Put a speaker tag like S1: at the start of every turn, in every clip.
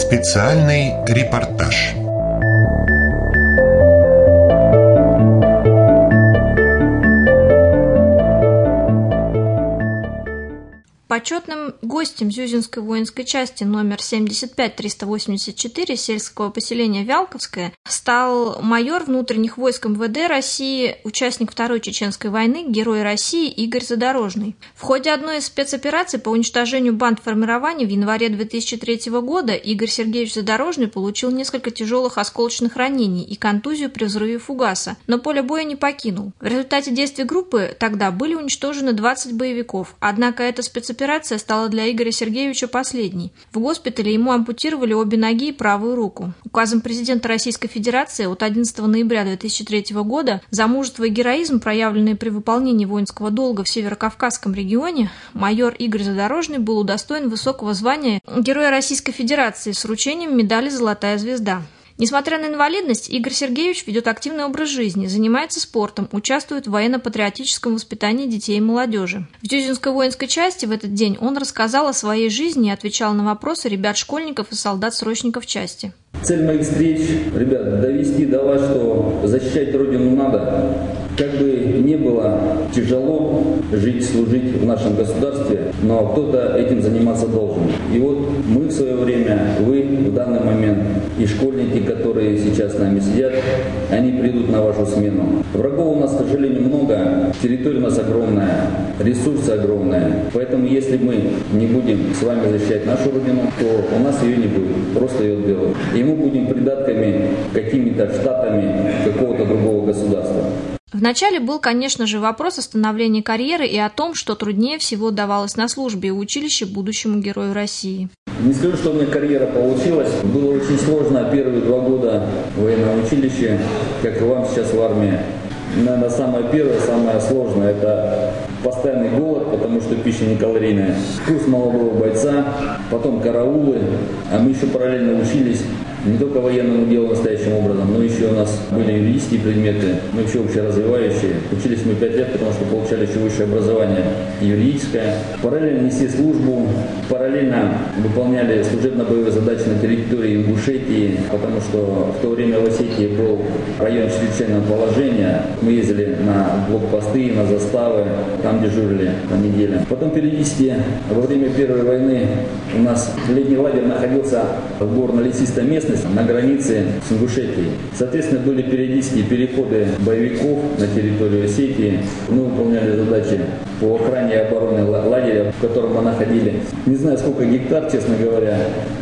S1: Специальный репортаж.
S2: Почетным гостем Зюзинской воинской части номер 75-384 сельского поселения Вялковское стал майор внутренних войск МВД России, участник Второй Чеченской войны, Герой России Игорь Задорожный. В ходе одной из спецопераций по уничтожению бандформирований в январе 2003 года Игорь Сергеевич Задорожный получил несколько тяжелых осколочных ранений и контузию при взрыве фугаса, но поле боя не покинул. В результате действий группы тогда были уничтожены 20 боевиков, однако эта спецоперация стала для Игоря Сергеевича последней. В госпитале ему ампутировали обе ноги и правую руку. Указом президента Российской Федерации от 11 ноября 2003 года за мужество и героизм, проявленные при выполнении воинского долга в Северокавказском регионе, майор Игорь Задорожный был удостоен высокого звания Героя Российской Федерации с вручением медали «Золотая звезда». Несмотря на инвалидность, Игорь Сергеевич ведет активный образ жизни, занимается спортом, участвует в военно-патриотическом воспитании детей и молодежи. В Зюзинской воинской части в этот день он рассказал о своей жизни и отвечал на вопросы ребят-школьников и солдат-срочников части.
S3: Цель моих встреч, ребят, довести до вас, что защищать Родину надо. Как бы ни было тяжело жить, служить в нашем государстве, но кто-то этим заниматься должен. И вот мы в свое время, вы в данный момент, и школьники, которые сейчас с нами сидят, они придут на вашу смену. Врагов у нас, к сожалению, много, территория у нас огромная, ресурсы огромные. Поэтому если мы не будем с вами защищать нашу Родину, то у нас ее не будет, просто ее отберут. И мы будем придатками какими-то штатами какого-то другого государства.
S2: Вначале был, конечно же, вопрос о становлении карьеры и о том, что труднее всего давалось на службе и училище будущему Герою России.
S3: Не скажу, что у меня карьера получилась. Было очень сложно первые 2 года в военном училище, как и вам сейчас в армии. Наверное, самое первое, самое сложное – это постоянный голод, потому что пища не калорийная. Курс молодого бойца, потом караулы, а мы еще параллельно учились не только военному делу настоящим образом, но еще у нас были юридические предметы, мы еще общеразвивающие. Учились мы 5 лет, потому что получали еще высшее образование юридическое. Параллельно несли службу, параллельно выполняли служебно-боевые задачи на территории Ингушетии, потому что в то время в Осетии был район чрезвычайного положения. Мы ездили на блокпосты, на заставы, там дежурили по неделям. Потом периодически во время Первой войны у нас летний лагерь находился в горно-лесистой местности, на границе с Ингушетией. Соответственно, были периодические переходы боевиков на территорию Осетии. Мы выполняли задачи по охране и обороне лагеря, в котором мы находили. Не знаю, сколько гектар, честно говоря,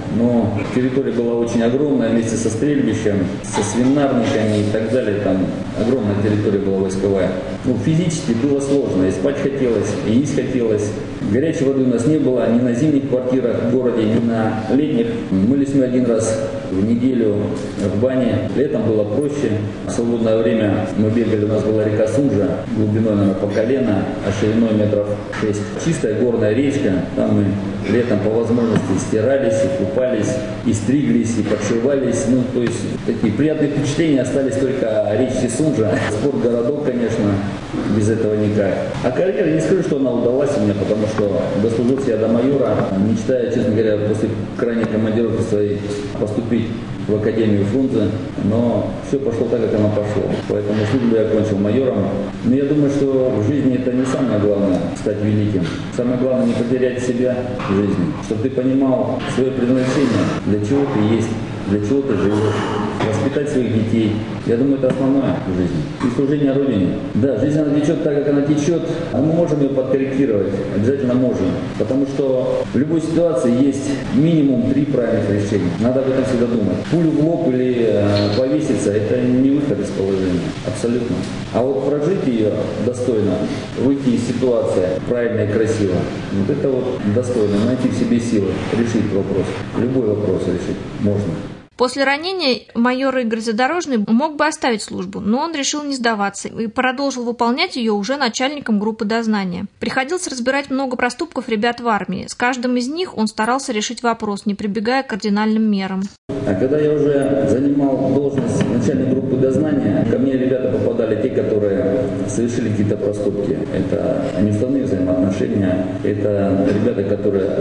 S3: но территория была очень огромная, вместе со стрельбищем, со свинарниками и так далее. Там огромная территория была войсковая. Физически было сложно, и спать хотелось, и есть хотелось. Горячей воды у нас не было ни на зимних квартирах в городе, ни на летних. Мылись мы 1 раз в неделю в бане. Летом было проще. В свободное время мы бегали, у нас была река Сунжа, глубиной, наверное, по колено, а шириной метров 6. Чистая горная речка. Там мы летом по возможности стирались, и купались, и стриглись, и подшивались. То есть такие приятные впечатления остались только о речке Сунжа. Спортгородок, конечно, без этого никак. А карьера, не скажу, что она удалась у меня, потому что дослужился я до майора, мечтая, честно говоря, после крайней командировки своей поступить в Академию Фрунзе, но все пошло так, как оно пошло. Поэтому службу я окончил майором. Но я думаю, что в жизни это не самое главное – стать великим. Самое главное – не потерять себя в жизни, чтобы ты понимал свое предназначение, для чего ты есть, для чего ты живешь, воспитать своих детей. Я думаю, это основное в жизни. И служение Родине. Да, жизнь она течет так, как она течет, а мы можем ее подкорректировать, обязательно можем. Потому что в любой ситуации есть минимум 3 правильных решения. Надо об этом всегда думать. Пулю в лоб или повеситься – это не выход из положения. Абсолютно. А вот прожить ее достойно, выйти из ситуации правильно и красиво, вот это вот достойно, найти в себе силы, решить вопрос. Любой вопрос решить можно.
S2: После ранения майор Игорь Задорожный мог бы оставить службу, но он решил не сдаваться и продолжил выполнять ее уже начальником группы дознания. Приходилось разбирать много проступков ребят в армии. С каждым из них он старался решить вопрос, не прибегая к кардинальным мерам.
S3: А когда я уже занимал должность начальника группы дознания, ко мне ребята попадали те, которые совершили какие-то проступки. Это неуставные взаимоотношения, это ребята, которые оставили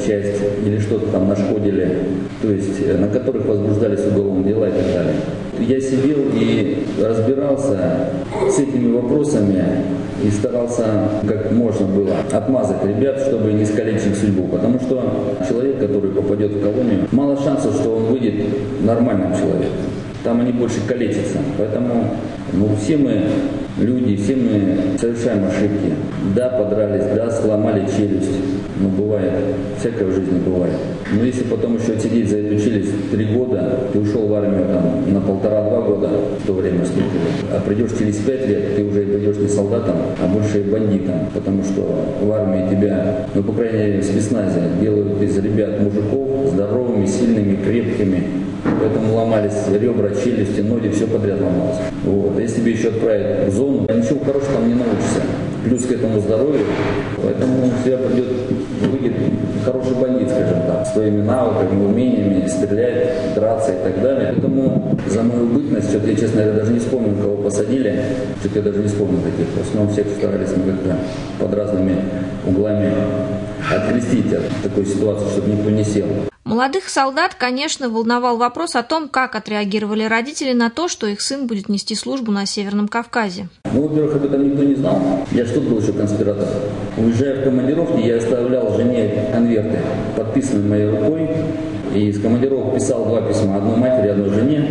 S3: часть или что-то там нашкодили, то есть на которых возбуждались уголовные дела и так далее. Я сидел и разбирался с этими вопросами и старался, как можно было, отмазать ребят, чтобы не искалечить их судьбу. Потому что человек, который попадет в колонию, мало шансов, что он выйдет нормальным человеком. Там они больше калечатся. Поэтому все мы люди, все мы совершаем ошибки. Да, подрались, да, сломали челюсть. Но бывает, всякое в жизни бывает. Но если потом еще сидеть за эту челюсть 3 года, ты ушел в армию там, на 1,5-2 года, в то время служил, а придешь через 5 лет, ты уже придешь не солдатом, а больше бандитом. Потому что в армии тебя, по крайней мере в спецназе, делают из ребят мужиков здоровыми, сильными, крепкими. Поэтому ломались ребра, челюсти, ноги, все подряд ломалось. Вот. А если тебе еще отправить в зону, ничего хорошего там не научишься. Плюс к этому здоровью. Поэтому у тебя выйдет хороший бандит, скажем так, с твоими навыками, умениями, стрелять, драться и так далее. Поэтому за мою бытность, что-то я, честно говоря, даже не вспомнил, кого посадили. Что-то я даже не вспомнил таких. В основном всех старались мы как-то под разными углами открестить от такой ситуации, чтобы никто не сел.
S2: Молодых солдат, конечно, волновал вопрос о том, как отреагировали родители на то, что их сын будет нести службу на Северном Кавказе.
S3: Во-первых, об этом никто не знал. Я что был еще конспиратор. Уезжая в командировки, я оставлял жене конверты, подписанные моей рукой. И из командировок писал 2 письма. Одно матери, одно жене.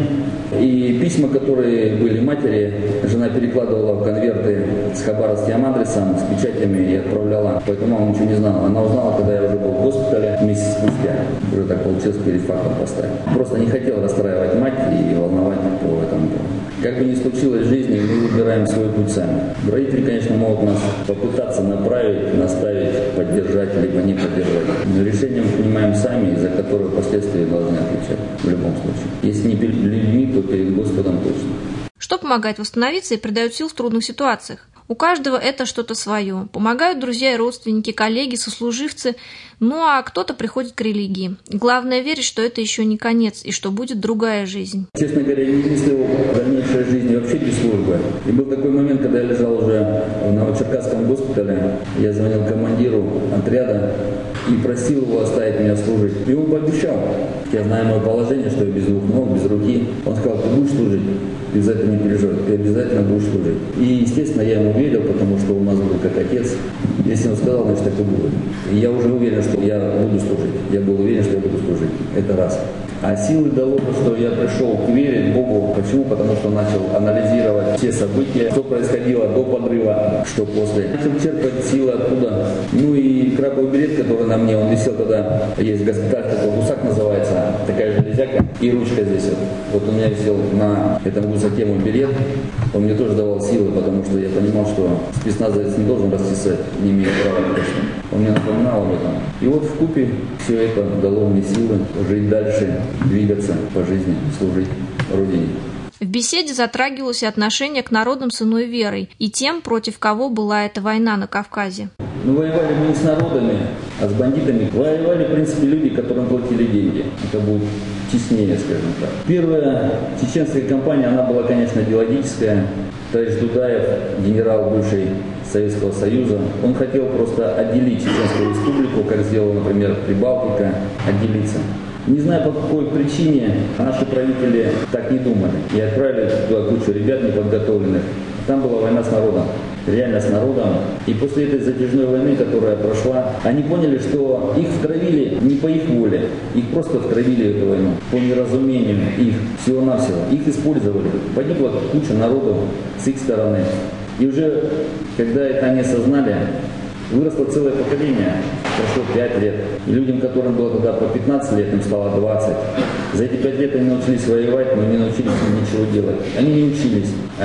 S3: И письма, которые были матери, жена перекладывала в конверты с хабаровским адресом, с печатями и отправляла. Поэтому мама ничего не знала. Она узнала, когда я уже был в госпитале месяц спустя. Уже так получилось, перед фактом поставить. Просто не хотел расстраивать мать и волновать по этому поводу. Как бы ни случилось в жизни, мы выбираем свой путь сами. Родители, конечно, могут нас попытаться направить, наставить, поддержать, либо не поддержать. Но решение мы принимаем сами, за которое впоследствии должны отвечать в любом случае. Если не перед людьми, то перед Господом точно.
S2: Что помогает восстановиться и придает сил в трудных ситуациях? У каждого это что-то свое. Помогают друзья и родственники, коллеги, сослуживцы. Ну а кто-то приходит к религии. Главное верить, что это еще не конец и что будет другая жизнь.
S3: Честно говоря, не мыслил о дальнейшей жизни вообще без службы. И был такой момент, когда я лежал уже в Новочеркасском госпитале. Я звонил командиру отряда и просил его оставить меня служить. И он пообещал. Я знаю мое положение, что я без 2 ног, без руки. Он сказал: ты будешь служить, ты за это не переживай, ты обязательно будешь служить. И, естественно, я ему верил, потому что он у нас был как отец. Если он сказал, значит, так и будет. И я уже уверен, что я буду служить. Я был уверен, что я буду служить. Это раз. А силы дало то, что я пришел к вере, к Богу. Почему? Потому что начал анализировать все события, что происходило до подрыва, что после. Начал черпать силы оттуда. Ну и крабовый берет, который на мне, он висел тогда, есть госпиталь, такой гусак называется, такая железяка, и ручка здесь вот. Вот у меня висел на этом гусаке мой берет. Он мне тоже давал силы, потому что я понимал, что спецназовец не должен расстисать, не имеет права точно. Он мне напоминал об этом. И вот вкупе все это дало мне силы жить дальше, двигаться по жизни, служить Родине.
S2: В беседе затрагивалось и отношение к народам с иной верой и тем, против кого была эта война на Кавказе.
S3: Воевали мы не с народами, а с бандитами. Воевали, в принципе, люди, которым платили деньги. Это будет честнее, скажем так. Первая чеченская кампания, она была, конечно, идеологическая. Товарищ Дудаев, генерал бывший Советского Союза, он хотел просто отделить Чеченскую республику, как сделала, например, Прибалтика, отделиться. Не знаю, по какой причине наши правители так не думали. И отправили туда кучу ребят неподготовленных. Там была война с народом. Реально с народом. И после этой затяжной войны, которая прошла, они поняли, что их втравили не по их воле. Их просто втравили эту войну. По неразумению их, всего-навсего. Их использовали. Погибла куча народов с их стороны. И уже, когда это они осознали, выросло целое поколение. Прошло 5 лет. И людям, которым было тогда по 15 лет, им стало 20. За эти 5 лет они научились воевать, но не научились ничего делать. Они не учились,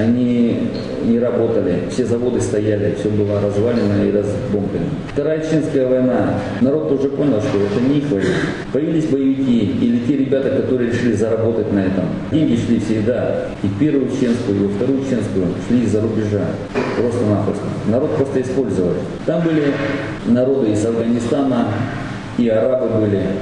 S3: они не работали, все заводы стояли, все было развалено и разбомблено. Вторая Чеченская война. Народ тоже понял, что это не их война. Появились боевики или те ребята, которые решили заработать на этом. Деньги шли всегда. И в первую Чеченскую, и во вторую Чеченскую шли из-за рубежа. Просто-напросто. Народ просто использовали. Там были народы из Афганистана, и арабы были,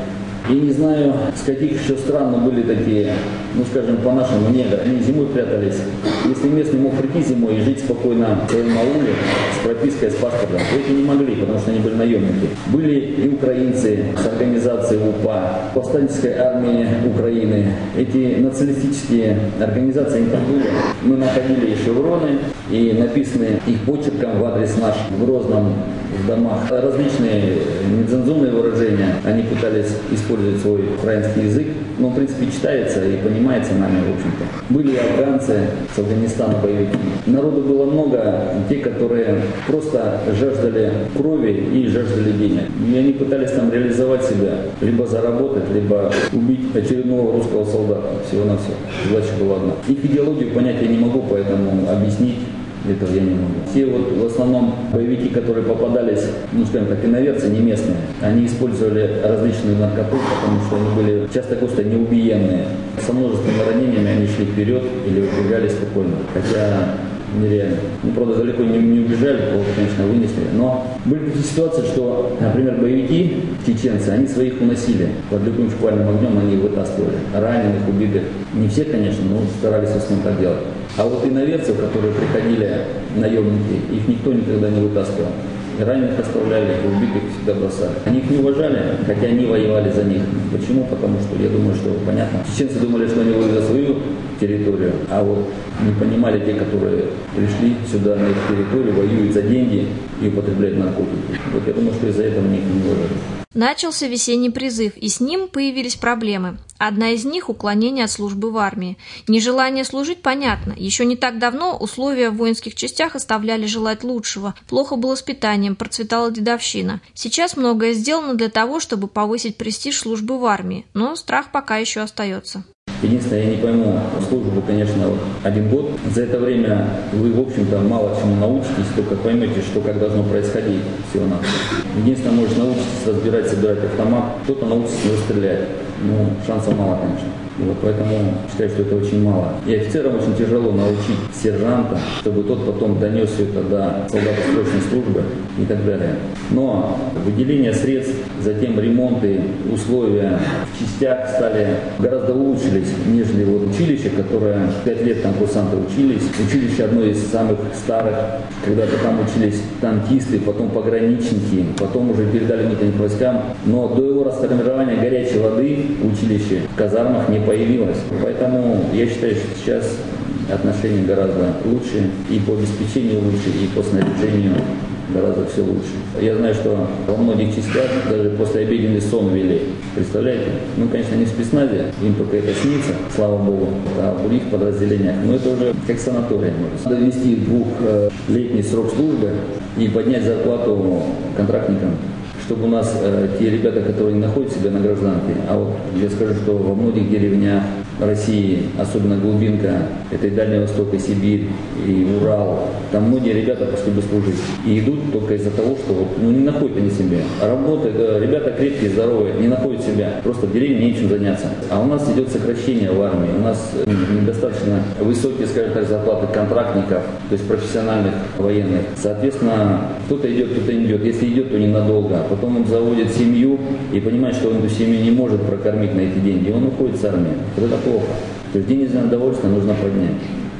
S3: И не знаю, с каких еще стран, но были такие, ну скажем, по-нашему негры. Они зимой прятались. Если местный мог прийти зимой и жить спокойно в своем ауле с пропиской, с паспортом, то эти не могли, потому что они были наемники. Были и украинцы с организацией УПА, повстанческой армии Украины. Эти националистические организации, они там были. Мы находили и шевроны, и написанные их почерком в адрес наш в Грозном, в домах. Различные нецензурные выражения. Они пытались использовать свой украинский язык, но в принципе читается и понимается нами, в общем-то. Были и афганцы с Афганистана, боевики. Народу было много, те, которые просто жаждали крови и жаждали денег. И они пытались там реализовать себя, либо заработать, либо убить очередного русского солдата. Всего-навсего. Задача была одна. Их идеологию понять я не могу, поэтому объяснить этого я не могу. Все вот в основном боевики, которые попадались, ну скажем так, иноверцы, не местные, они использовали различные наркотики, потому что они были часто просто неубиенные. Со множественными ранениями они шли вперед или убегали спокойно. Хотя нереально. Ну, правда, далеко не убежали, кого-то, конечно, вынесли. Но были такие ситуации, что, например, боевики, чеченцы, они своих уносили. Под любым шквальным огнем они вытаскивали. Раненых, убитых. Не все, конечно, но старались в основном так делать. А вот иноверцев, которые приходили наемники, их никто никогда не вытаскивал. И раненых оставляли, и убитых всегда бросали. Они их не уважали, хотя они воевали за них. Почему? Потому что, я думаю, что понятно. Чеченцы думали, что они воюют за свою территорию, а вот не понимали те, которые пришли сюда на их территорию, воюют за деньги и употребляют наркотики. Вот я думаю, что из-за этого они их не уважали.
S2: Начался весенний призыв, и с ним появились проблемы. Одна из них – уклонение от службы в армии. Нежелание служить понятно. Еще не так давно условия в воинских частях оставляли желать лучшего. Плохо было с питанием, процветала дедовщина. Сейчас многое сделано для того, чтобы повысить престиж службы в армии, но страх пока еще остается.
S3: Единственное, я не пойму, службу, конечно, вот 1 год. За это время вы, в общем-то, мало чему научитесь, только поймете, что как должно происходить всего-навсего. Единственное, может научитесь разбирать, собирать автомат, кто-то научится его стрелять. Ну, шансов мало, конечно. И вот поэтому считаю, что это очень мало. И офицерам очень тяжело научить сержанта, чтобы тот потом донес все это до солдата срочной службы и так далее. Но выделение средств, затем ремонты, условия в частях стали гораздо улучшились, нежели вот училище, которое 5 лет там курсанты учились. Училище одно из самых старых, когда-то там учились танкисты, потом пограничники, потом уже передали внутренним войскам. Но до его расформирования горячей воды в училище в казармах не появилось. Поэтому я считаю, что сейчас отношения гораздо лучше, и по обеспечению лучше, и по снаряжению гораздо все лучше. Я знаю, что во многих частях даже послеобеденный сон ввели. Представляете? Ну, конечно, не в спецназе, им только это снится, слава богу, а в других подразделениях. Но это уже как санаторий. Надо ввести 2-летний срок службы и поднять зарплату контрактникам, чтобы у нас те ребята, которые не находят себя на гражданке, а вот я скажу, что во многих деревнях России, особенно глубинка, это и Дальний Восток, и Сибирь, и Урал, там многие ребята пошли бы служить. И идут только из-за того, что не находят они себя. Работают, ребята крепкие, здоровые, не находят себя. Просто в деревне нечем заняться. А у нас идет сокращение в армии. У нас недостаточно высокие, скажем так, зарплаты контрактников, то есть профессиональных военных. Соответственно, кто-то идет, кто-то не идет. Если идет, то ненадолго. Потом он заводит семью и понимает, что он эту семью не может прокормить на эти деньги. Он уходит с армии. Вот это плохо. То есть денежное удовольствие нужно поднять.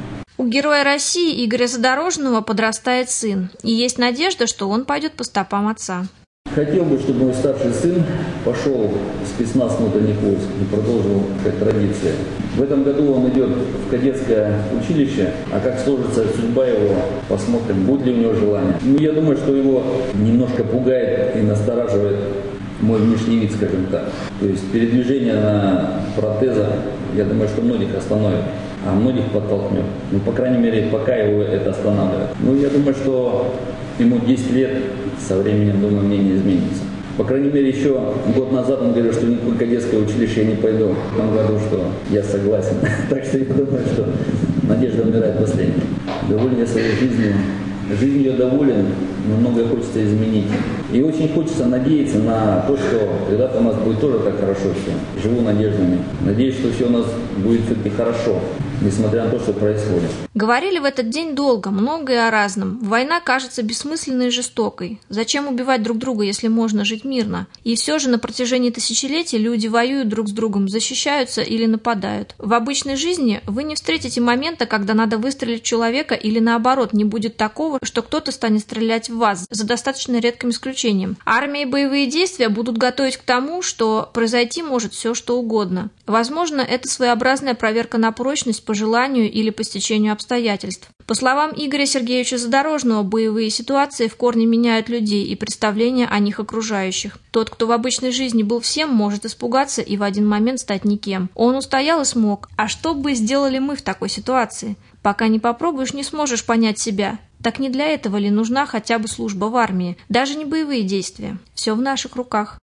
S2: У героя России Игоря Задорожного подрастает сын, и есть надежда, что он пойдет по стопам отца.
S3: Хотел бы, чтобы мой старший сын пошел в спецназ внутренних войск и продолжил как традиция. В этом году он идет в кадетское училище, а как сложится судьба его, посмотрим, будет ли у него желание. Ну, я думаю, что его немножко пугает и настораживает мой внешний вид, скажем так. То есть передвижение на протезах, я думаю, что многих остановит, а многих подтолкнет. Ну, по крайней мере, пока его это останавливает. Ну, я думаю, что ему 10 лет, со временем, думаю, мнение изменится. По крайней мере, еще год назад он говорил, что никакое кадетское училище я не пойду. В том году, что я согласен. Так что я думаю, что надежда умирает последней. Доволен я своей жизнью. Жизнью я доволен, но многое хочется изменить. И очень хочется надеяться на то, что когда-то у нас будет тоже так хорошо все. Живу надеждами. Надеюсь, что все у нас будет все-таки хорошо, несмотря на то, что происходит.
S2: Говорили в этот день долго, много и о разном. Война кажется бессмысленной и жестокой. Зачем убивать друг друга, если можно жить мирно? И все же на протяжении тысячелетий люди воюют друг с другом, защищаются или нападают. В обычной жизни вы не встретите момента, когда надо выстрелить в человека, или наоборот, не будет такого, что кто-то станет стрелять в вас, за достаточно редким исключением. Армия и боевые действия будут готовить к тому, что произойти может все, что угодно. Возможно, это своеобразная проверка на прочность по желанию или по стечению обстоятельств. По словам Игоря Сергеевича Задорожного, боевые ситуации в корне меняют людей и представления о них окружающих. Тот, кто в обычной жизни был всем, может испугаться и в один момент стать никем. Он устоял и смог. А что бы сделали мы в такой ситуации? Пока не попробуешь, не сможешь понять себя. Так не для этого ли нужна хотя бы служба в армии? Даже не боевые действия. Все в наших руках.